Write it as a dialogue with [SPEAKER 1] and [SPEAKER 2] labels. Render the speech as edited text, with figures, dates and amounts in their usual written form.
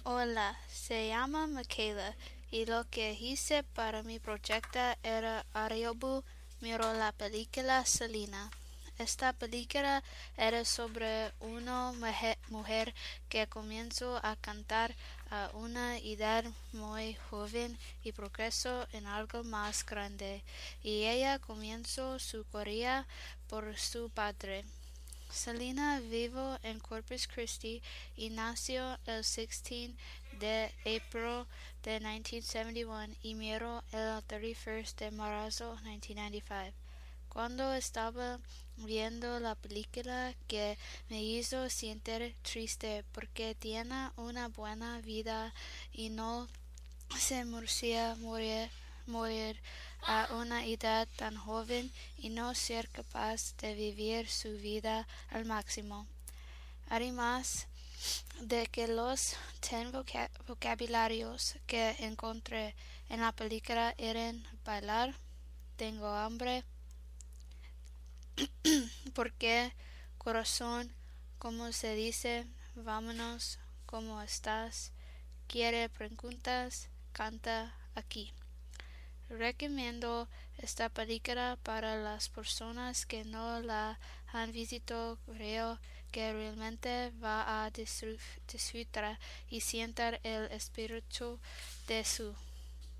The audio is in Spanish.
[SPEAKER 1] Hola, se llama Michaela y lo que hice para mi proyecto era Audiobook. Miró la película Selena. Esta película era sobre una mujer que comenzó a cantar a una edad muy joven y progresó en algo más grande, y ella comenzó su carrera por su padre. Selena vivió en Corpus Christi y nació el 16 de abril de 1971 y murió el 31 de marzo de 1995. Cuando estaba viendo la película, que me hizo sentir triste porque tiene una buena vida y no se merecía morir a una edad tan joven y no ser capaz de vivir su vida al máximo. Además de que los 10 vocabularios que encontré en la película eran bailar, tengo hambre, porque corazón, como se dice, vámonos, ¿cómo estás? Quiere preguntas, canta aquí. Recomiendo esta película para las personas que no la han visto. Creo que realmente va a disfrutar y sentir el espíritu de su